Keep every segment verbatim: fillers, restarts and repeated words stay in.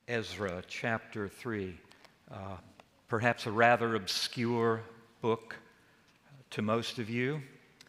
Ezra chapter three. Uh, perhaps a rather obscure book to most of you,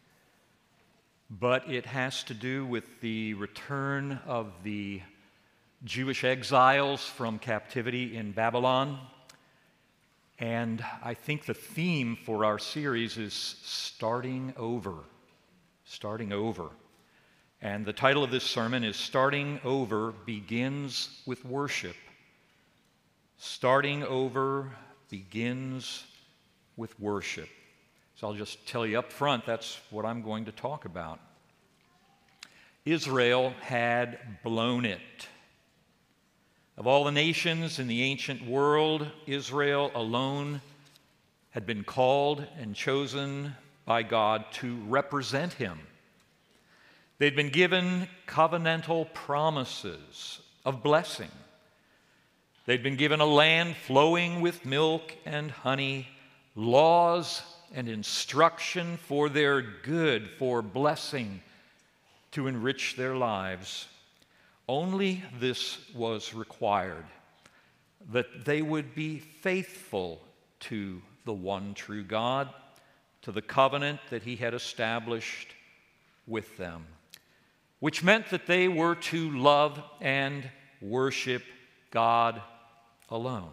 but it has to do with the return of the Jewish exiles from captivity in Babylon. And I think the theme for our series is starting over. Starting over. And the title of this sermon is Starting Over Begins with Worship. Starting over begins with worship. So I'll just tell you up front, that's what I'm going to talk about. Israel had blown it. Of all the nations in the ancient world, Israel alone had been called and chosen by God to represent Him. They'd been given covenantal promises of blessing. They'd been given a land flowing with milk and honey, laws and instruction for their good, for blessing, to enrich their lives. Only this was required, that they would be faithful to the one true God, to the covenant that He had established with them, which meant that they were to love and worship God alone.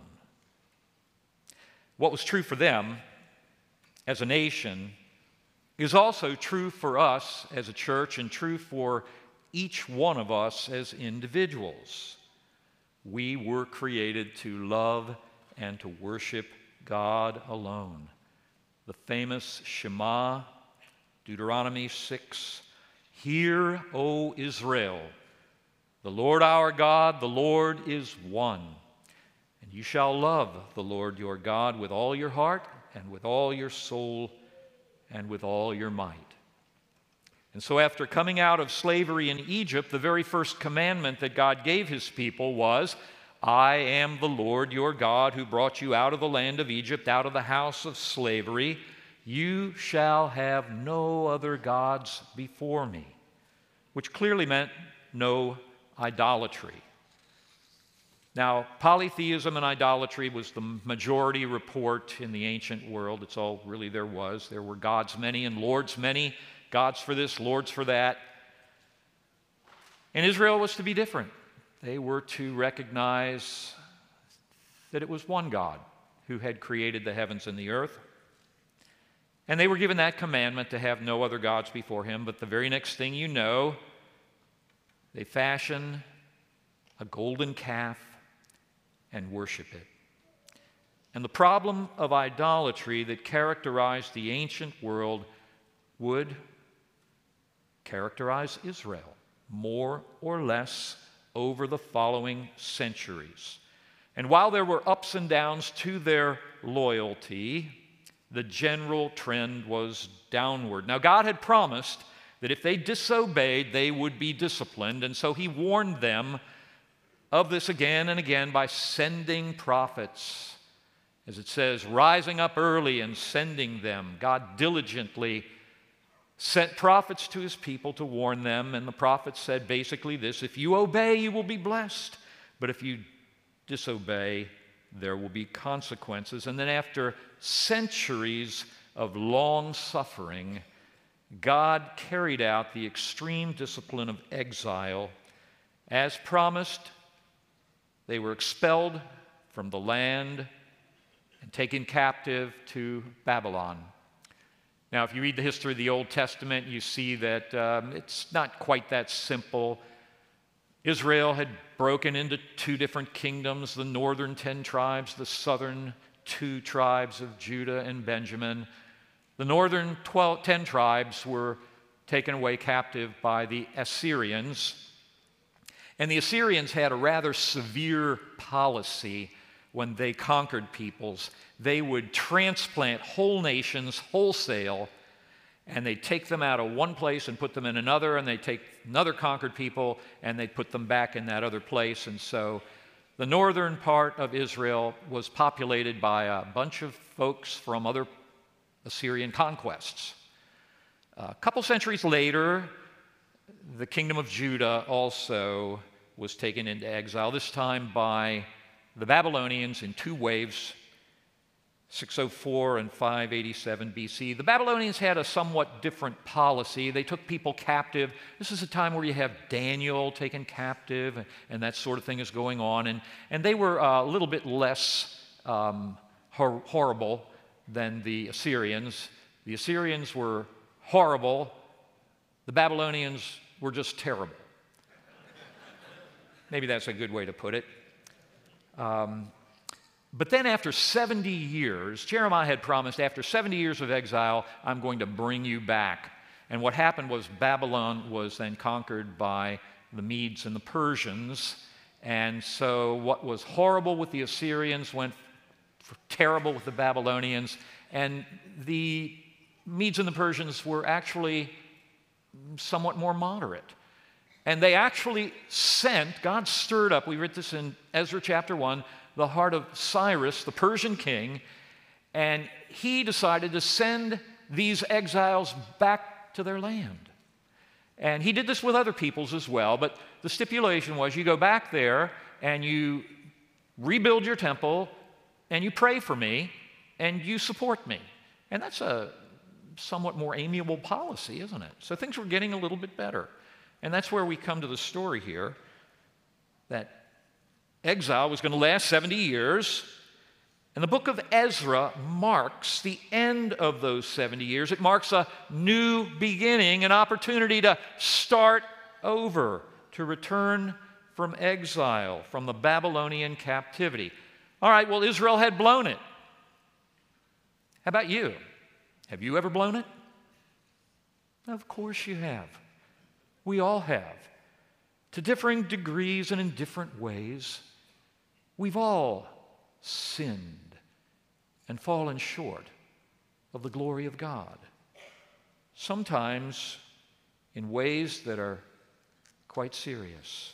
What was true for them as a nation is also true for us as a church and true for each one of us as individuals. We were created to love and to worship God alone. The famous Shema, Deuteronomy six, "Hear, O Israel, the Lord our God, the Lord is one. And you shall love the Lord your God with all your heart and with all your soul and with all your might." And so after coming out of slavery in Egypt, the very first commandment that God gave His people was, "I am the Lord your God who brought you out of the land of Egypt, out of the house of slavery. You shall have no other gods before me," which clearly meant no idolatry. Now, polytheism and idolatry was the majority report in the ancient world. It's all really there was. There were gods many and lords many, gods for this, lords for that. And Israel was to be different. They were to recognize that it was one God who had created the heavens and the earth. And they were given that commandment to have no other gods before Him. But the very next thing you know, they fashion a golden calf and worship it. And the problem of idolatry that characterized the ancient world would characterize Israel more or less over the following centuries. And while there were ups and downs to their loyalty, the general trend was downward. Now, God had promised that if they disobeyed, they would be disciplined, and so He warned them of this again and again by sending prophets. As it says, rising up early and sending them. God diligently sent prophets to His people to warn them, and the prophets said basically this: if you obey, you will be blessed, but if you disobey, there will be consequences. And then after centuries of long suffering, God carried out the extreme discipline of exile. As promised, they were expelled from the land and taken captive to Babylon. Now, if you read the history of the Old Testament, you see that um, it's not quite that simple. Israel had broken into two different kingdoms, the northern ten tribes, the southern two tribes of Judah and Benjamin. The northern twelve, ten tribes were taken away captive by the Assyrians. And the Assyrians had a rather severe policy when they conquered peoples. They would transplant whole nations wholesale, and they'd take them out of one place and put them in another, and they'd take another conquered people and they'd put them back in that other place. And so the northern part of Israel was populated by a bunch of folks from other Assyrian conquests. A couple centuries later, the kingdom of Judah also was taken into exile, this time by the Babylonians in two waves, six oh four and five eighty-seven B C. The Babylonians had a somewhat different policy. They took people captive. This is a time where you have Daniel taken captive, and that sort of thing is going on. And, and they were uh, a little bit less um, hor- horrible than the Assyrians. The Assyrians were horrible. The Babylonians were just terrible. Maybe that's a good way to put it. Um, But then after seventy years, Jeremiah had promised, after seventy years of exile, I'm going to bring you back. And what happened was Babylon was then conquered by the Medes and the Persians. And so what was horrible with the Assyrians went terrible with the Babylonians. And the Medes and the Persians were actually somewhat more moderate. And they actually sent, God stirred up, we read this in Ezra chapter one, the heart of Cyrus, the Persian king, and he decided to send these exiles back to their land. And he did this with other peoples as well, but the stipulation was you go back there and you rebuild your temple and you pray for me and you support me. And that's a somewhat more amiable policy, isn't it? So things were getting a little bit better. And that's where we come to the story here, that exile was going to last seventy years, and the book of Ezra marks the end of those seventy years. It marks a new beginning, an opportunity to start over, to return from exile, from the Babylonian captivity. All right, well, Israel had blown it. How about you? Have you ever blown it? Of course you have. We all have. To differing degrees and in different ways. We've all sinned and fallen short of the glory of God, sometimes in ways that are quite serious.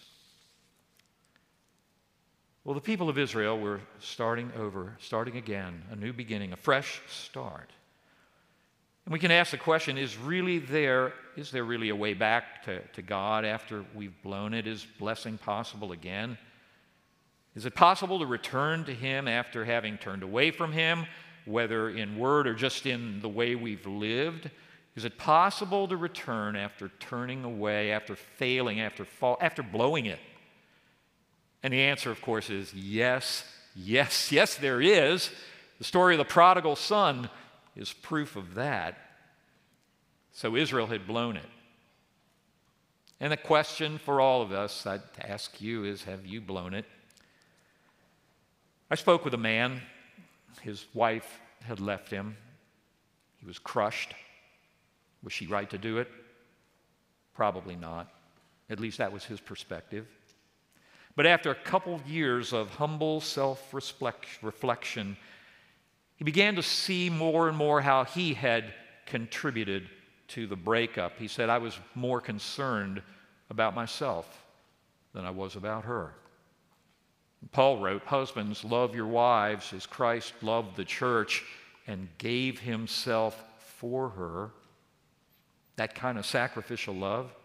Well, the people of Israel were starting over, starting again, a new beginning, a fresh start. And we can ask the question, is really there, is there really a way back to, to God after we've blown it? Is blessing possible again? Is it possible to return to Him after having turned away from Him, whether in word or just in the way we've lived? Is it possible to return after turning away, after failing, after fall, after blowing it? And the answer, of course, is yes, yes, yes, there is. The story of the prodigal son is proof of that. So Israel had blown it. And the question for all of us, I'd ask you, is have you blown it? I spoke with a man. His wife had left him. He was crushed. Was she right to do it? Probably not. At least that was his perspective. But after a couple of years of humble self-reflection, he began to see more and more how he had contributed to the breakup. He said, I was more concerned about myself than I was about her. Paul wrote, husbands, love your wives as Christ loved the church and gave himself for her. That kind of sacrificial love.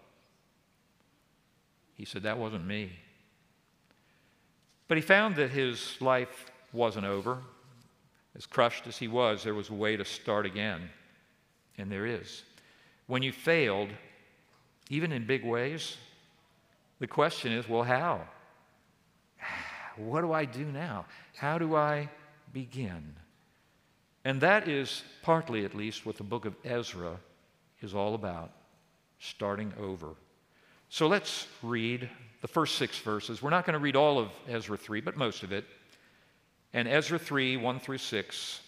He said, that wasn't me. But he found that his life wasn't over. As crushed as he was, there was a way to start again. And there is. When you failed, even in big ways, the question is, well, how? What do I do now? How do I begin? And that is partly, at least, what the book of Ezra is all about, starting over. So let's read the first six verses. We're not going to read all of Ezra three, but most of it. And Ezra three, one through six,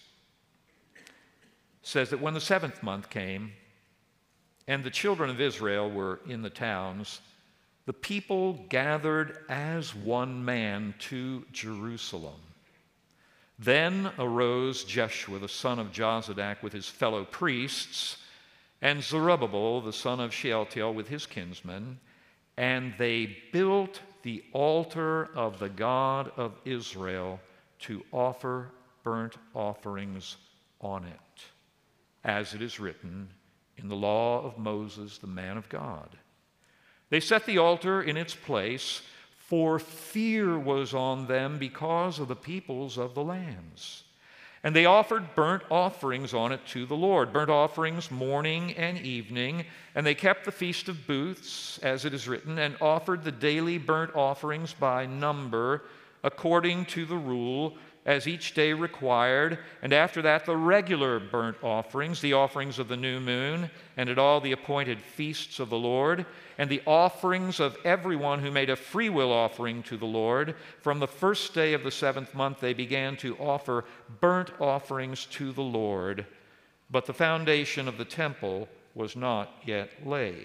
says that when the seventh month came, and the children of Israel were in the towns, the people gathered as one man to Jerusalem. Then arose Jeshua, the son of Jozadak, with his fellow priests, and Zerubbabel, the son of Shealtiel, with his kinsmen, and they built the altar of the God of Israel to offer burnt offerings on it, as it is written in the law of Moses, the man of God. They set the altar in its place, for fear was on them because of the peoples of the lands. And they offered burnt offerings on it to the Lord, burnt offerings morning and evening. And they kept the Feast of Booths, as it is written, and offered the daily burnt offerings by number, according to the rule, as each day required. And after that, the regular burnt offerings, the offerings of the new moon, and at all the appointed feasts of the Lord, and the offerings of everyone who made a freewill offering to the Lord. From the first day of the seventh month, they began to offer burnt offerings to the Lord. But the foundation of the temple was not yet laid.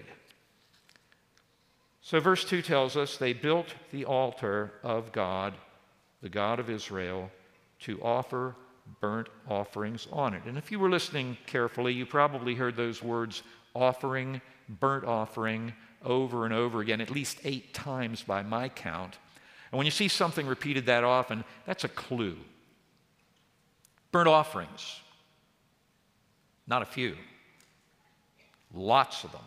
So verse two tells us they built the altar of God, the God of Israel, to offer burnt offerings on it. And if you were listening carefully, you probably heard those words, offering, burnt offering, over and over again, at least eight times by my count. And when you see something repeated that often, that's a clue. Burnt offerings. Not a few. Lots of them.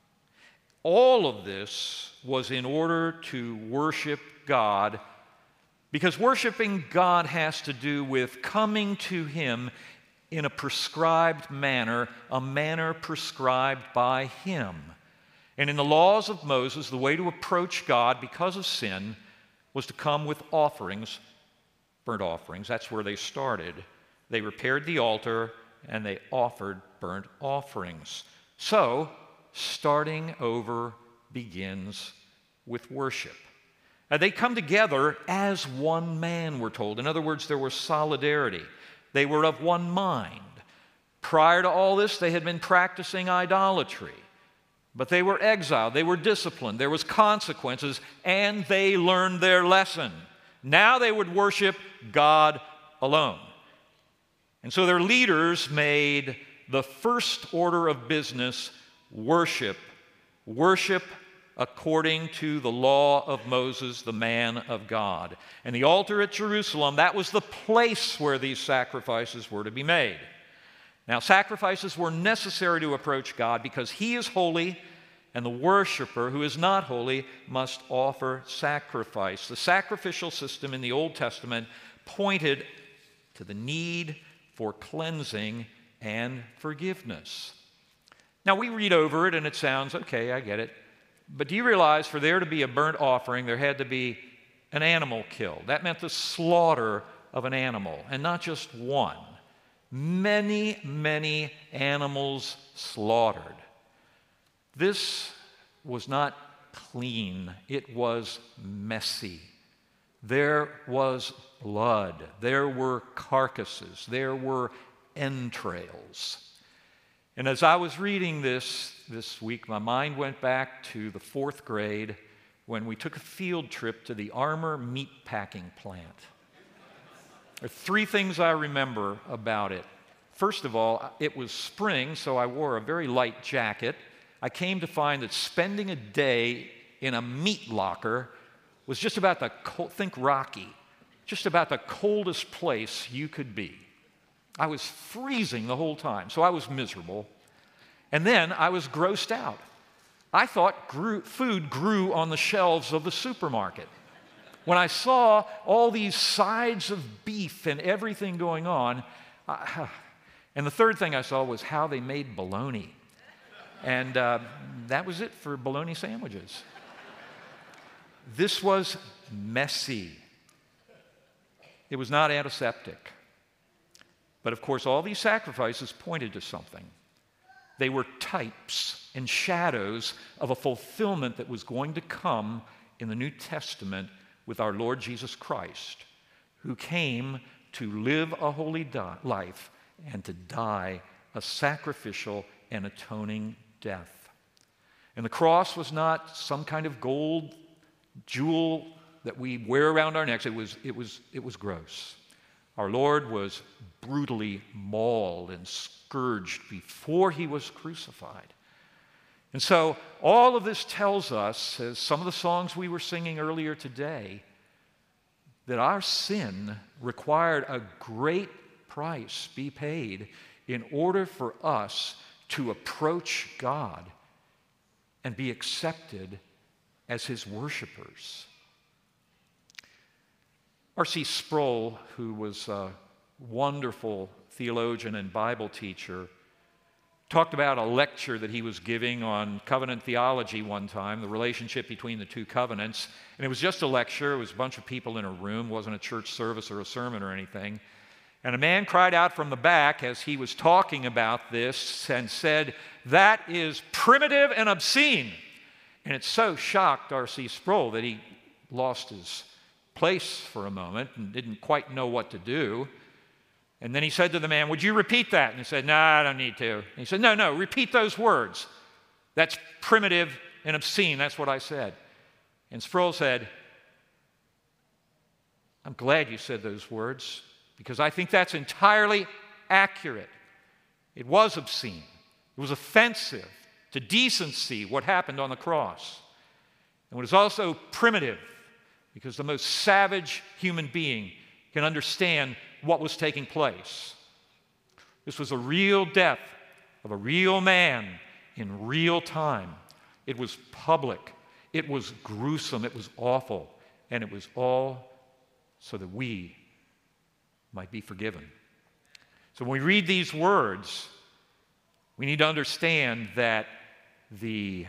All of this was in order to worship God, because worshiping God has to do with coming to Him in a prescribed manner, a manner prescribed by Him. And in the laws of Moses, the way to approach God because of sin was to come with offerings, burnt offerings. That's where they started. They repaired the altar and they offered burnt offerings. So, starting over begins with worship. Now, they come together as one man, we're told. In other words, there was solidarity. They were of one mind. Prior to all this, they had been practicing idolatry. But they were exiled, they were disciplined, there was consequences, and they learned their lesson. Now they would worship God alone. And so their leaders made the first order of business worship. Worship according to the law of Moses, the man of God. And the altar at Jerusalem, that was the place where these sacrifices were to be made. Now, sacrifices were necessary to approach God because He is holy, and the worshiper who is not holy must offer sacrifice. The sacrificial system in the Old Testament pointed to the need for cleansing and forgiveness. Now, we read over it and it sounds, okay, I get it. But do you realize for there to be a burnt offering, there had to be an animal killed? That meant the slaughter of an animal, and not just one. Many, many animals slaughtered. This was not clean. It was messy. There was blood. There were carcasses. There were entrails. And as I was reading this this week, my mind went back to the fourth grade when we took a field trip to the Armour meat packing plant. There are three things I remember about it. First of all, it was spring, so I wore a very light jacket. I came to find that spending a day in a meat locker was just about the, cold, think Rocky, just about the coldest place you could be. I was freezing the whole time, so I was miserable. And then I was grossed out. I thought grew, food grew on the shelves of the supermarket. When I saw all these sides of beef and everything going on, I, and the third thing I saw was how they made bologna. And uh, that was it for bologna sandwiches. This was messy. It was not antiseptic. But of course, all these sacrifices pointed to something. They were types and shadows of a fulfillment that was going to come in the New Testament with our Lord Jesus Christ, who came to live a holy di- life and to die a sacrificial and atoning death. And the cross was not some kind of gold jewel that we wear around our necks. It was, it was, it was gross. Our Lord was brutally mauled and scourged before He was crucified. And so all of this tells us, as some of the songs we were singing earlier today, that our sin required a great price be paid in order for us to approach God and be accepted as His worshipers. R C Sproul, who was a wonderful theologian and Bible teacher, talked about a lecture that he was giving on covenant theology one time, the relationship between the two covenants. And it was just a lecture. It was a bunch of people in a room. It wasn't a church service or a sermon or anything. And a man cried out from the back as he was talking about this and said, "That is primitive and obscene." And it so shocked R C Sproul that he lost his place for a moment and didn't quite know what to do. And then he said to the man, "Would you repeat that?" And he said, "No, I don't need to." And he said, "No, no, repeat those words. That's primitive and obscene. That's what I said." And Sproul said, "I'm glad you said those words because I think that's entirely accurate. It was obscene. It was offensive to decency what happened on the cross. And it was also primitive because the most savage human being can understand what was taking place. This was a real death of a real man in real time. It was public. It was gruesome. It was awful. And it was all so that we might be forgiven." So when we read these words, we need to understand that the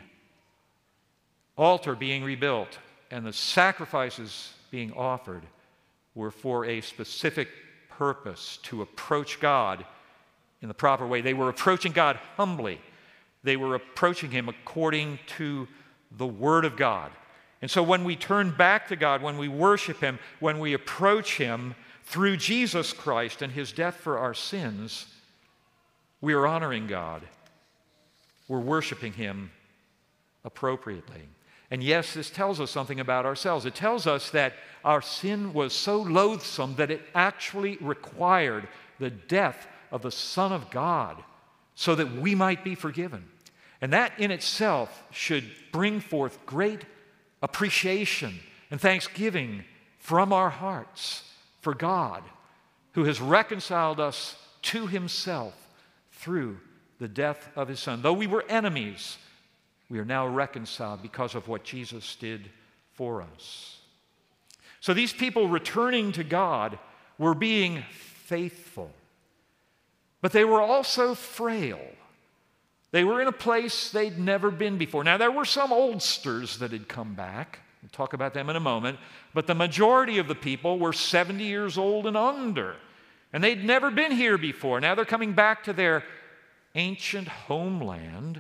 altar being rebuilt and the sacrifices being offered were for a specific purpose, to approach God in the proper way. They were approaching God humbly. They were approaching Him according to the Word of God. And so when we turn back to God, when we worship Him, when we approach Him through Jesus Christ and His death for our sins, we are honoring God. We're worshiping Him appropriately. And yes, this tells us something about ourselves. It tells us that our sin was so loathsome that it actually required the death of the Son of God so that we might be forgiven. And that in itself should bring forth great appreciation and thanksgiving from our hearts for God, who has reconciled us to Himself through the death of His Son. Though we were enemies, we are now reconciled because of what Jesus did for us. So these people returning to God were being faithful, but they were also frail. They were in a place they'd never been before. Now, there were some oldsters that had come back. We'll talk about them in a moment. But the majority of the people were seventy years old and under, and they'd never been here before. Now they're coming back to their ancient homeland.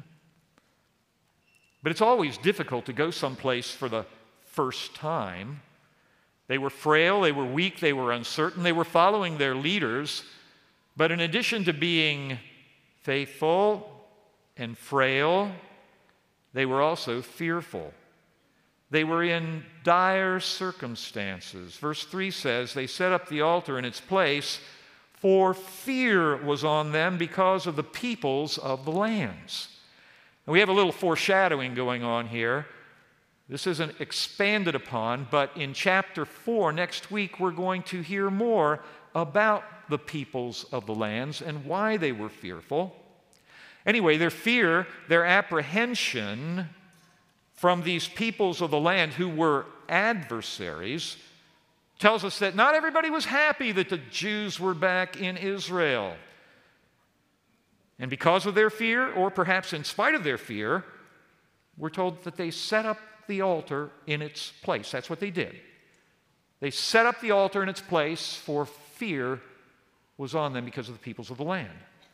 But it's always difficult to go someplace for the first time. They were frail, they were weak, they were uncertain, they were following their leaders. But in addition to being faithful and frail, they were also fearful. They were in dire circumstances. Verse three says, "They set up the altar in its place, for fear was on them because of the peoples of the lands." And we have a little foreshadowing going on here. This isn't expanded upon, but in chapter four, next week, we're going to hear more about the peoples of the lands and why they were fearful. Anyway, their fear, their apprehension from these peoples of the land who were adversaries tells us that not everybody was happy that the Jews were back in Israel. And because of their fear, or perhaps in spite of their fear, we're told that they set up the altar in its place. That's what they did. They set up the altar in its place, for fear was on them because of the peoples of the land.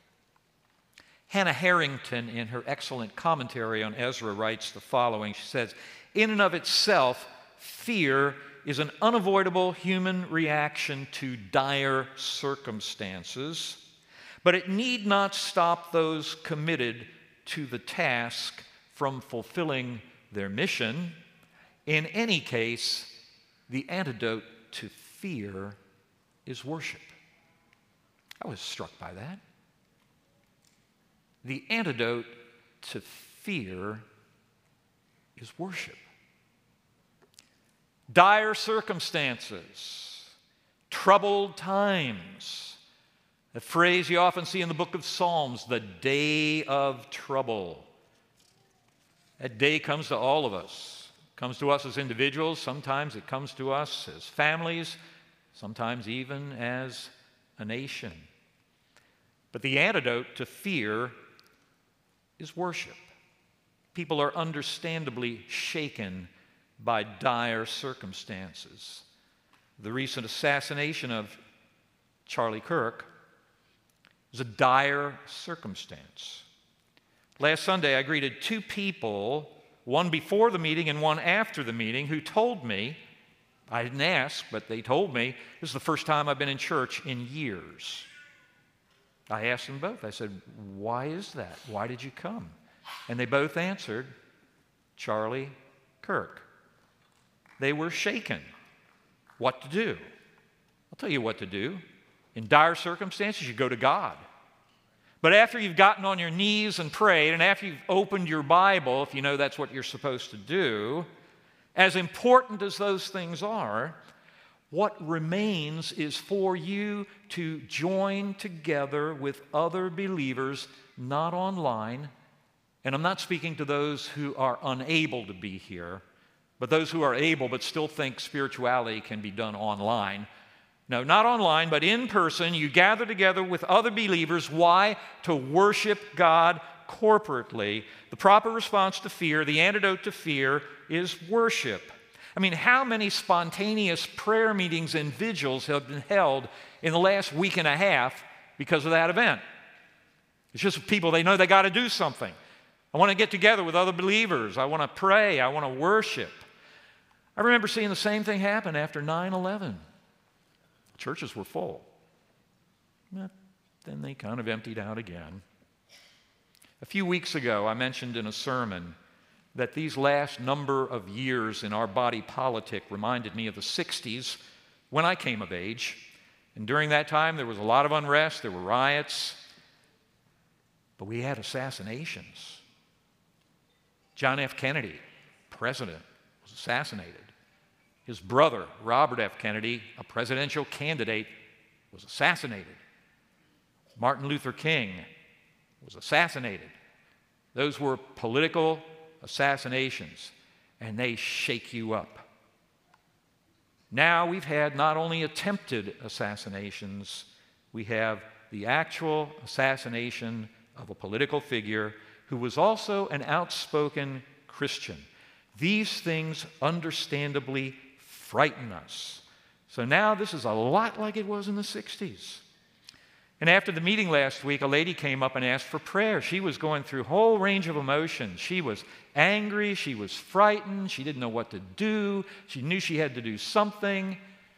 Hannah Harrington, in her excellent commentary on Ezra, writes the following. She says, "In and of itself, fear is an unavoidable human reaction to dire circumstances, but it need not stop those committed to the task from fulfilling their mission. In any case, the antidote to fear is worship." I was struck by that. The antidote to fear is worship. Dire circumstances, troubled times, a phrase you often see in the book of Psalms, the day of trouble. That day comes to all of us. It comes to us as individuals. Sometimes it comes to us as families. sometimes even as a nation. But the antidote to fear is worship. People are understandably shaken by dire circumstances. The recent assassination of Charlie Kirk was a dire circumstance. Last Sunday, I greeted two people, one before the meeting and one after the meeting, who told me, I didn't ask, but they told me, this is the first time I've been in church in years. I asked them both. I said, why is that? Why did you come? And they both answered, Charlie Kirk. They were shaken. What to do? I'll tell you what to do. In dire circumstances, you go to God. But after you've gotten on your knees and prayed, and after you've opened your Bible, if you know that's what you're supposed to do, as important as those things are, what remains is for you to join together with other believers, not online. And I'm not speaking to those who are unable to be here, but those who are able but still think spirituality can be done online. No, not online, but in person. You gather together with other believers. Why? To worship God corporately. The proper response to fear, the antidote to fear, is worship. I mean, how many spontaneous prayer meetings and vigils have been held in the last week and a half because of that event? It's just people, they know they got to do something. I want to get together with other believers. I want to pray. I want to worship. I remember seeing the same thing happen after nine eleven. Churches were full. But then they kind of emptied out again. A few weeks ago, I mentioned in a sermon that these last number of years in our body politic reminded me of the sixties when I came of age. And during that time, there was a lot of unrest, there were riots, but we had assassinations. John F. Kennedy, president, was assassinated. His brother, Robert F. Kennedy, a presidential candidate, was assassinated. Martin Luther King was assassinated. Those were political assassinations, and they shake you up. Now we've had not only attempted assassinations, we have the actual assassination of a political figure who was also an outspoken Christian. These things understandably frighten us. So now this is a lot like it was in the sixties. And after the meeting last week, a lady came up and asked for prayer. She was going through a whole range of emotions. She was angry. She was frightened. She didn't know what to do. She knew she had to do something.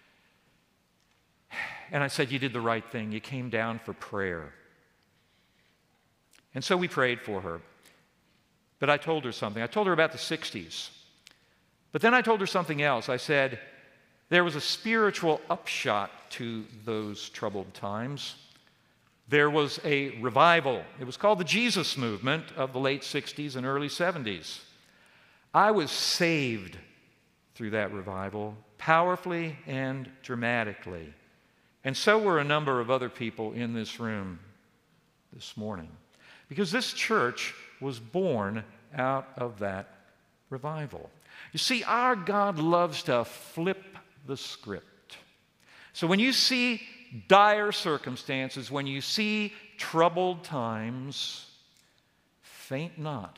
And I said, you did the right thing. You came down for prayer. And so we prayed for her. But I told her something. I told her about the sixties. But then I told her something else. I said, there was a spiritual upshot to those troubled times. There was a revival. It was called the Jesus Movement of the late sixties and early seventies. I was saved through that revival, powerfully and dramatically. And so were a number of other people in this room this morning. Because this church was born out of that revival. You see, our God loves to flip the script. So when you see dire circumstances, when you see troubled times, faint not.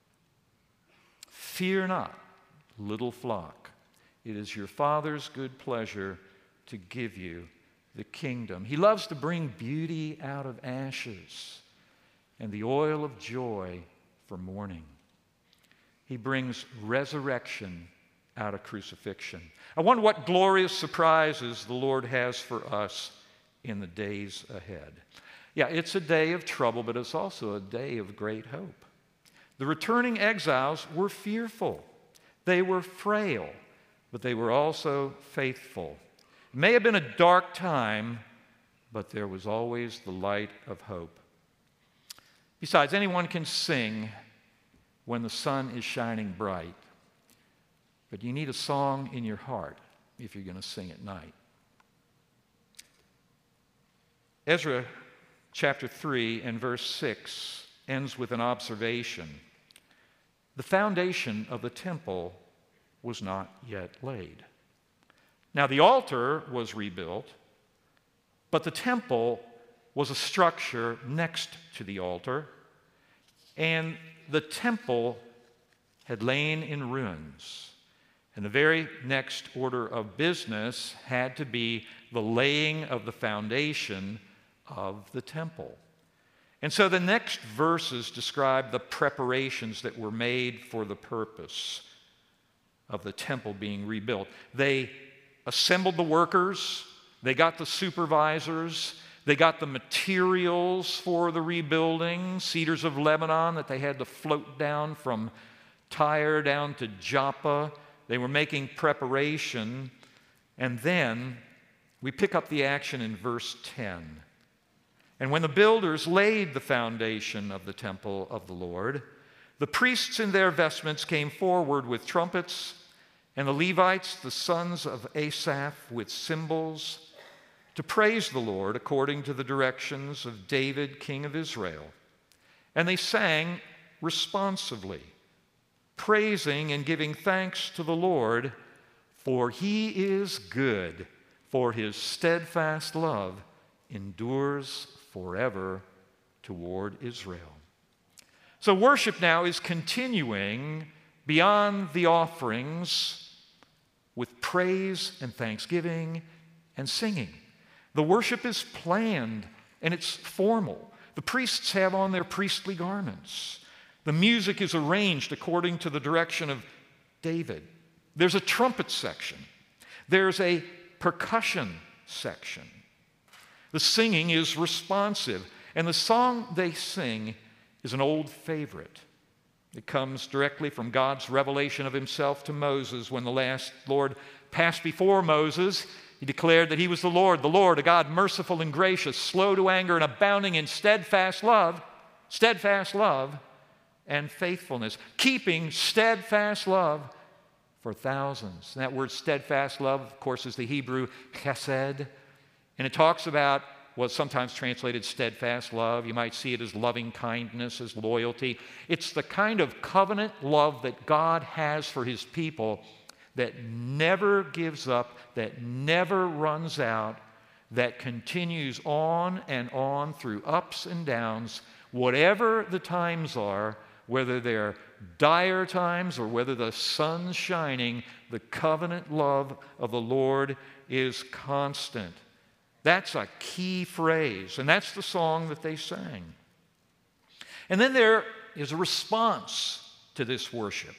Fear not, little flock. It is your Father's good pleasure to give you the kingdom. He loves to bring beauty out of ashes and the oil of joy for mourning. He brings resurrection out of crucifixion. I wonder what glorious surprises the Lord has for us in the days ahead. Yeah, it's a day of trouble, but it's also a day of great hope. The returning exiles were fearful. They were frail, but they were also faithful. It may have been a dark time, but there was always the light of hope. Besides, anyone can sing when the sun is shining bright, but you need a song in your heart if you're going to sing at night. Ezra chapter three and verse six ends with an observation. The foundation of the temple was not yet laid. Now, the altar was rebuilt, but the temple was a structure next to the altar, and the temple had lain in ruins. And the very next order of business had to be the laying of the foundation of the temple. And so the next verses describe the preparations that were made for the purpose of the temple being rebuilt. They assembled the workers, they got the supervisors, they got the materials for the rebuilding, cedars of Lebanon that they had to float down from Tyre down to Joppa. They were making preparation. And then we pick up the action in verse ten. And when the builders laid the foundation of the temple of the Lord, the priests in their vestments came forward with trumpets, and the Levites, the sons of Asaph, with cymbals, to praise the Lord according to the directions of David, king of Israel. And they sang responsively, praising and giving thanks to the Lord, for he is good, for his steadfast love endures forever toward Israel. So worship now is continuing beyond the offerings with praise and thanksgiving and singing. The worship is planned and it's formal. The priests have on their priestly garments. The music is arranged according to the direction of David. There's a trumpet section. There's a percussion section. The singing is responsive, and the song they sing is an old favorite. It comes directly from God's revelation of himself to Moses when the last Lord passed before Moses. He declared that he was the Lord, the Lord, a God merciful and gracious, slow to anger and abounding in steadfast love, steadfast love and faithfulness, keeping steadfast love for thousands. And that word steadfast love, of course, is the Hebrew chesed. And it talks about what's sometimes translated steadfast love. You might see it as loving kindness, as loyalty. It's the kind of covenant love that God has for his people that never gives up, that never runs out, that continues on and on through ups and downs, whatever the times are, whether they're dire times or whether the sun's shining, the covenant love of the Lord is constant. That's a key phrase, and that's the song that they sang. And then there is a response to this worship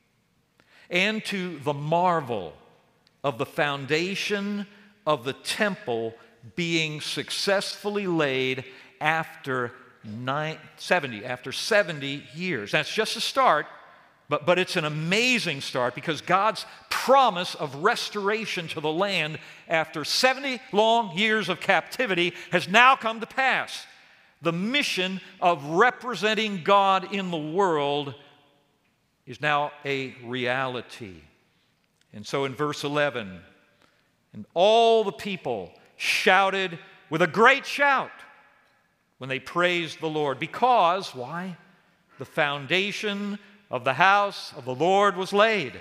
and to the marvel of the foundation of the temple being successfully laid after nine, seventy, after seventy years. That's just a start, but, but it's an amazing start because God's promise of restoration to the land after seventy long years of captivity has now come to pass. The mission of representing God in the world is now a reality. And so in verse eleven, and all the people shouted with a great shout when they praised the Lord. Because, why? The foundation of the house of the Lord was laid.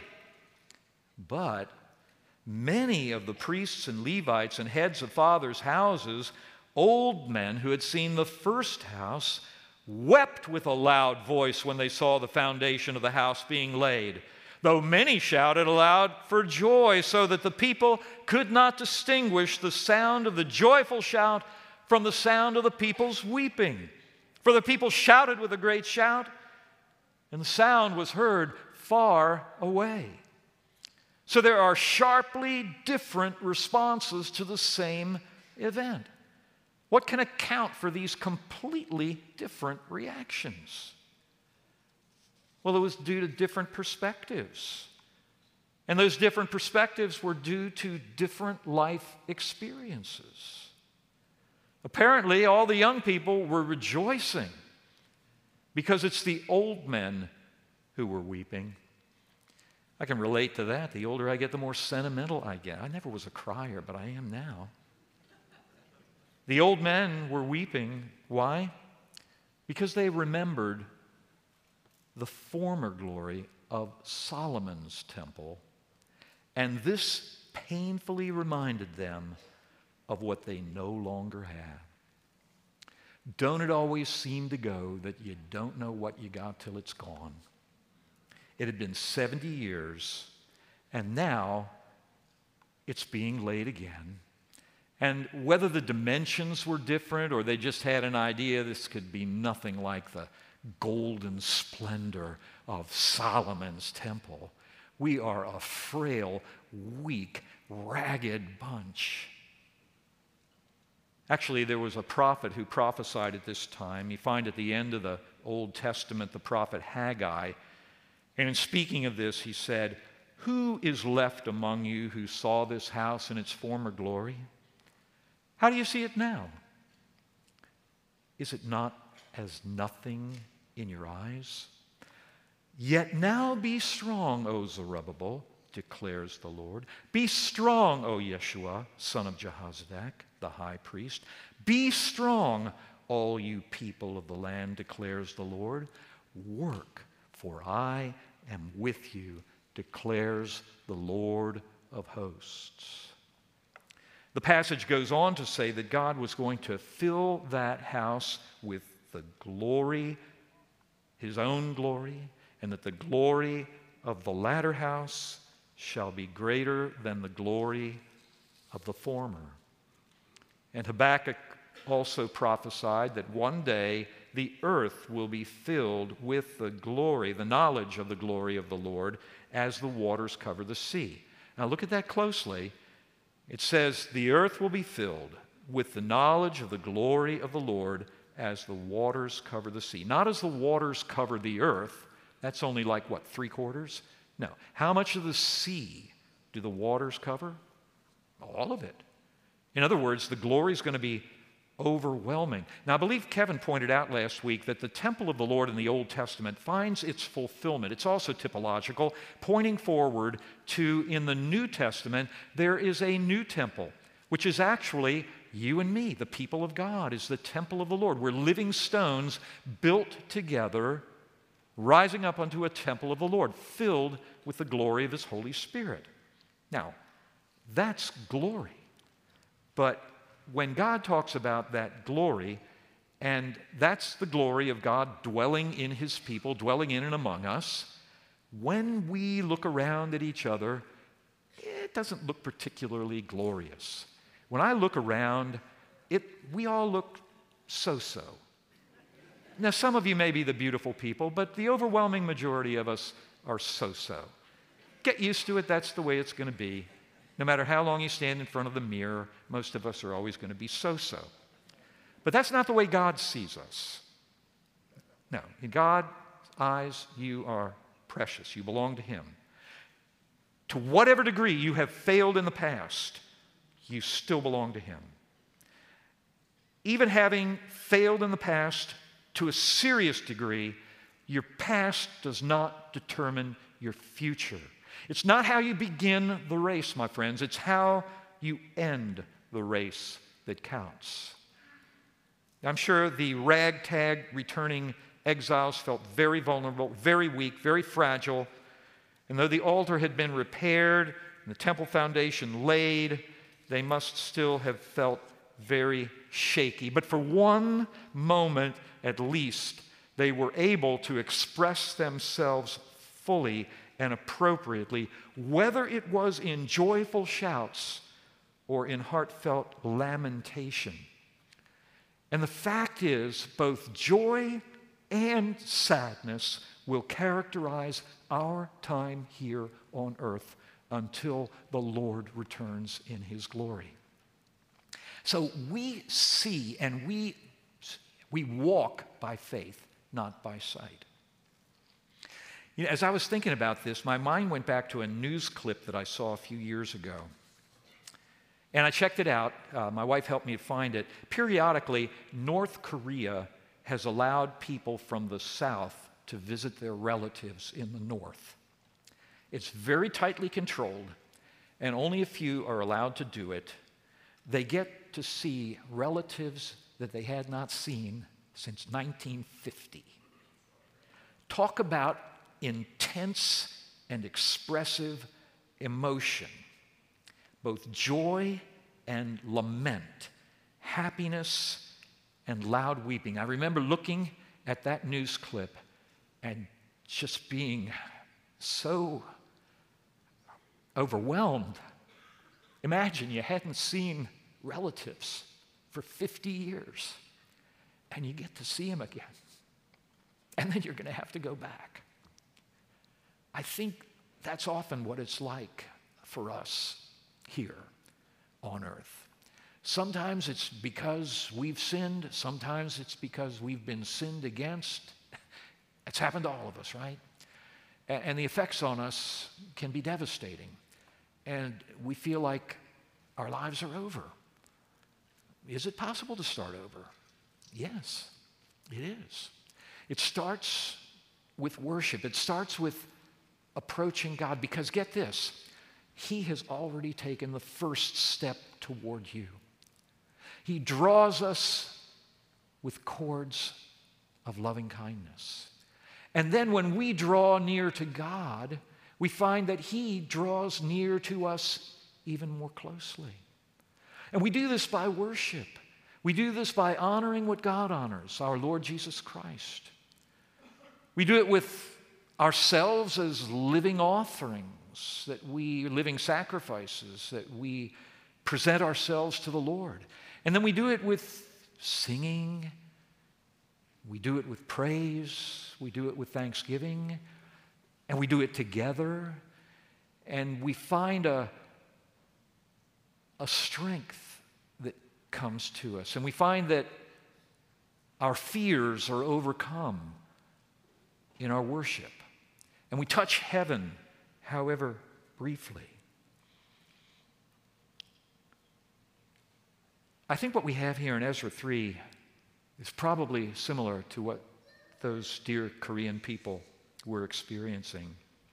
But many of the priests and Levites and heads of fathers' houses, old men who had seen the first house, wept with a loud voice when they saw the foundation of the house being laid, though many shouted aloud for joy, so that the people could not distinguish the sound of the joyful shout from the sound of the people's weeping. For the people shouted with a great shout, and the sound was heard far away. So there are sharply different responses to the same event. What can account for these completely different reactions? Well, it was due to different perspectives. And those different perspectives were due to different life experiences. Apparently, all the young people were rejoicing because it's the old men who were weeping. I can relate to that. The older I get, the more sentimental I get. I never was a crier, but I am now. The old men were weeping. Why? Because they remembered the former glory of Solomon's temple. And this painfully reminded them of what they no longer have. Don't it always seem to go that you don't know what you got till it's gone? It had been seventy years, and now it's being laid again. And whether the dimensions were different or they just had an idea this could be nothing like the golden splendor of Solomon's temple, we are a frail, weak, ragged bunch. Actually, there was a prophet who prophesied at this time. You find at the end of the Old Testament the prophet Haggai. And in speaking of this, he said, "Who is left among you who saw this house in its former glory? How do you see it now? Is it not as nothing in your eyes? Yet now be strong, O Zerubbabel, declares the Lord. Be strong, O Yeshua, son of Jehozadak, the high priest. Be strong, all you people of the land, declares the Lord. Work, for I am with you, declares the Lord of hosts." The passage goes on to say that God was going to fill that house with the glory, his own glory, and that the glory of the latter house shall be greater than the glory of the former. And Habakkuk also prophesied that one day the earth will be filled with the glory, the knowledge of the glory of the Lord, as the waters cover the sea. Now look at that closely. It says, the earth will be filled with the knowledge of the glory of the Lord as the waters cover the sea. Not as the waters cover the earth. That's only like, what, three quarters? No. How much of the sea do the waters cover? All of it. In other words, the glory is going to be overwhelming. Now, I believe Kevin pointed out last week that the temple of the Lord in the Old Testament finds its fulfillment. It's also typological, pointing forward to, in the New Testament, there is a new temple, which is actually you and me. The people of God is the temple of the Lord. We're living stones built together, rising up unto a temple of the Lord, filled with the glory of His Holy Spirit. Now, that's glory. But when God talks about that glory, and that's the glory of God dwelling in His people, dwelling in and among us, when we look around at each other, it doesn't look particularly glorious. When I look around, it, we all look so-so. Now, some of you may be the beautiful people, but the overwhelming majority of us are so-so. Get used to it. That's the way it's going to be. No matter how long you stand in front of the mirror, most of us are always going to be so-so. But that's not the way God sees us. No, in God's eyes, you are precious. You belong to Him. To whatever degree you have failed in the past, you still belong to Him. Even having failed in the past to a serious degree, your past does not determine your future. It's not how you begin the race, my friends. It's how you end the race that counts. I'm sure the ragtag returning exiles felt very vulnerable, very weak, very fragile. And though the altar had been repaired and the temple foundation laid, they must still have felt very shaky. But for one moment at least, they were able to express themselves fully and appropriately, whether it was in joyful shouts or in heartfelt lamentation. And the fact is, both joy and sadness will characterize our time here on earth until the Lord returns in His glory. So we see and we, we walk by faith, not by sight. You know, as I was thinking about this, my mind went back to a news clip that I saw a few years ago. And I checked it out. Uh, my wife helped me to find it. Periodically, North Korea has allowed people from the South to visit their relatives in the North. It's very tightly controlled, and only a few are allowed to do it. They get to see relatives that they had not seen since nineteen fifty. Talk about intense and expressive emotion. both joy and lament, happiness and loud weeping. I remember looking at that news clip and just being so overwhelmed. Imagine you hadn't seen relatives for fifty years, and you get to see them again. And then you're going to have to go back. I think that's often what it's like for us here on earth. Sometimes it's because we've sinned. Sometimes it's because we've been sinned against. It's happened to all of us, right? And the effects on us can be devastating. And we feel like our lives are over. Is it possible to start over? Yes, it is. It starts with worship. It starts with approaching God, because get this, He has already taken the first step toward you. He draws us with cords of loving kindness. And then when we draw near to God, we find that He draws near to us even more closely. And we do this by worship. We do this by honoring what God honors, our Lord Jesus Christ. We do it with ourselves as living offerings, that we, living sacrifices, that we present ourselves to the Lord. And then we do it with singing. We do it with praise. We do it with thanksgiving. And we do it together. And we find a, a strength that comes to us. And we find that our fears are overcome in our worship. And we touch heaven, however briefly. I think what we have here in Ezra three is probably similar to what those dear Korean people were experiencing.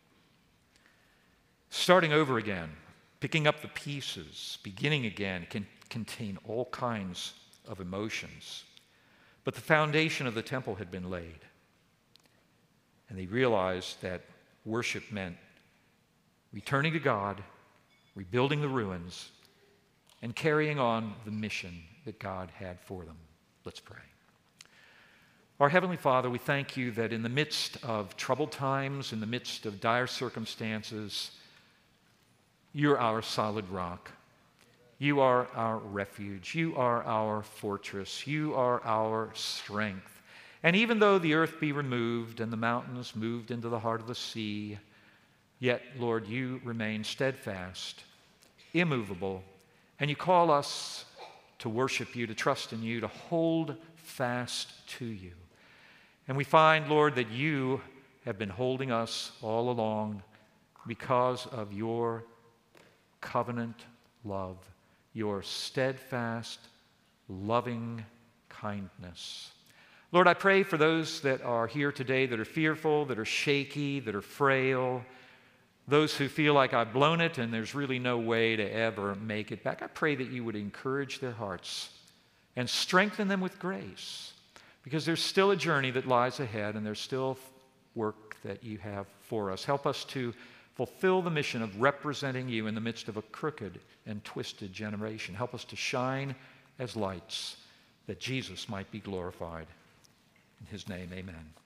Starting over again, picking up the pieces, beginning again, can contain all kinds of emotions. But the foundation of the temple had been laid. And they realized that worship meant returning to God, rebuilding the ruins, and carrying on the mission that God had for them. Let's pray. Our Heavenly Father, we thank you that in the midst of troubled times, in the midst of dire circumstances, you're our solid rock. You are our refuge. You are our fortress. You are our strength. And even though the earth be removed and the mountains moved into the heart of the sea, yet, Lord, you remain steadfast, immovable, and you call us to worship you, to trust in you, to hold fast to you. And we find, Lord, that you have been holding us all along because of your covenant love, your steadfast, loving kindness. Lord, I pray for those that are here today that are fearful, that are shaky, that are frail, those who feel like I've blown it and there's really no way to ever make it back. I pray that you would encourage their hearts and strengthen them with grace, because there's still a journey that lies ahead and there's still work that you have for us. Help us to fulfill the mission of representing you in the midst of a crooked and twisted generation. Help us to shine as lights that Jesus might be glorified. In his name, amen.